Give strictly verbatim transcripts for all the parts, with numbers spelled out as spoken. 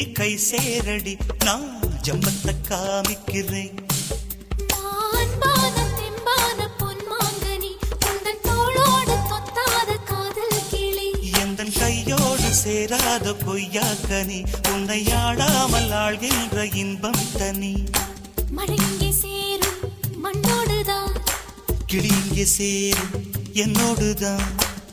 கை சேரடி நான் ஜம்பத்தை காமிக்கிறேன். கையோடு சேராத பொய்யாக்கனி உன்னை ஆடாமல் ஆழ்கின்ற இன்பம் தனி. மழை இங்கே சேரும் மண்ணோடுதான், கிளி இங்கே சேரும் என்னோடுதான்.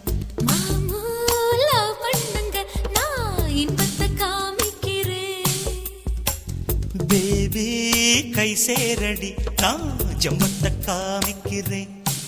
மாமூல பண்ணுங்க நான் இன்பத்தை காமிக்கிறேன். பேபி கை சேரடி நான் ஜம்பத்தை காமிக்கிறேன்.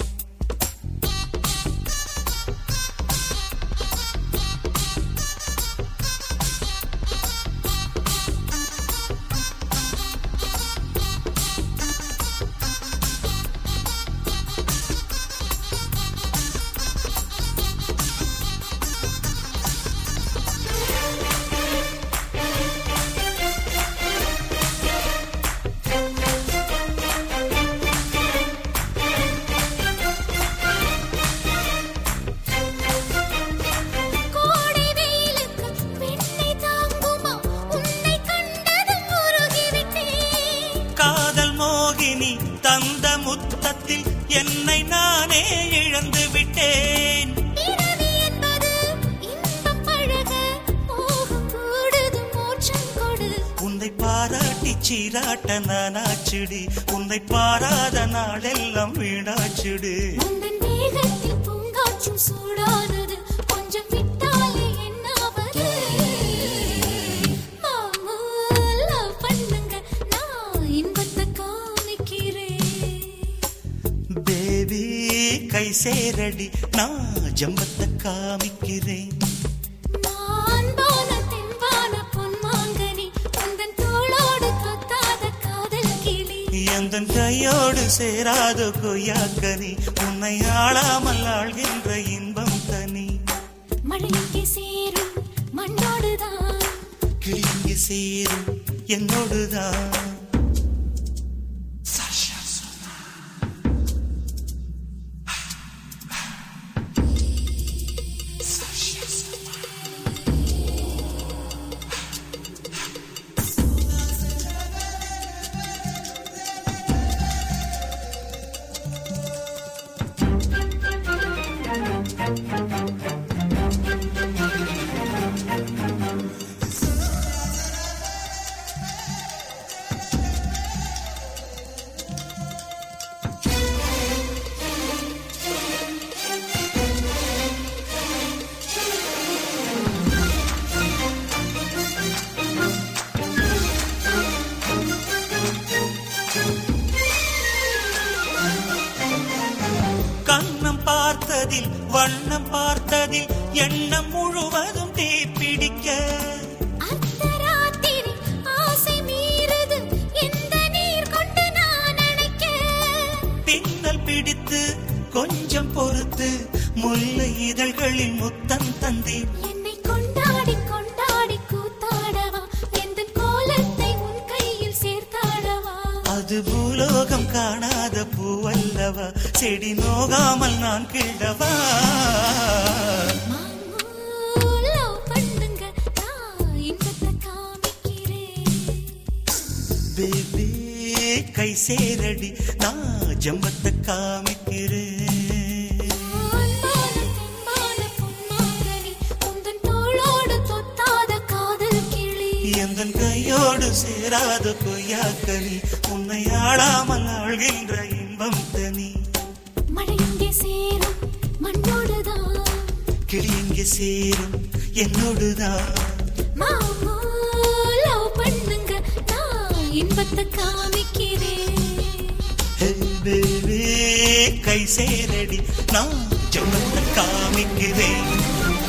தந்த முத்தத்தில் என்னை நானே இழந்து விட்டேன். உன்னை பாராட்டி சீராட்ட நானாச்சுடி, உன்னை பாராத நாளெல்லாம் வீணாச்சுடு. சூடானது கொஞ்சம் விட்டாலே என்னாவது. மாமூல பண்ணுங்க நான் இன்பத்தை பேபி கை சேரடி நான் ஜம்பத்தை காமிக்கிறேன். நான் பான தென்பான பொன்மாங்கனி உந்தன் தோளோடு தொத்தாத காதல் கிளி. எந்தன் கையோடு சேராத கொய்யாக்கனி உன்னை ஆளாமல் ஆழ்கின்ற இன்பம் தனி. மழை இங்கே சேரும் மண்ணோடுதான், கிளி இங்கே சேரும் என்னோடுதான். பார்த்ததில் வண்ணம் பார்த்ததில் எண்ணம் முழுவதும் தீப்பிடிக்க. அர்த்தராத்திரி ஆசை மீறுது இந்த நீர் கொண்டு நான் அணைக்க. பின்னல் பிடித்து கொஞ்சம் பொறுத்து முல்லை இதழ்களில் முத்தம் தந்தி. என்னை கொண்டாடி கொண்டாடி கூத்தாடவா, எந்த கோலத்தை உன் கையில் சேர்த்தாடவா. அது பூலோகம் காணாத பூவல்லவா, செடி நோகாமல் நான் கிழவா. மாமூல பண்ணுங்க நான் இன்பத்தை காமிக்கிறேன். பேபி கை சேரடி நான் ஜம்பத்தை காமிக்கிறேன். எந்தன் கையோடு சேராத கொய்யாக்கனி உன்னை ஆளாமல் ஆழ்கின்ற இன்பம் தனி. மழை இங்கே சேரும் மண்ணோடுதான், கிளி இங்கே சேரும் என்னோடுதான். மாமூல பண்ணுங்க நான் இன்பத்தை காமிக்கிறேன். கை சேரடி நான் ஜம்பத்தை காமிக்கிறேன்.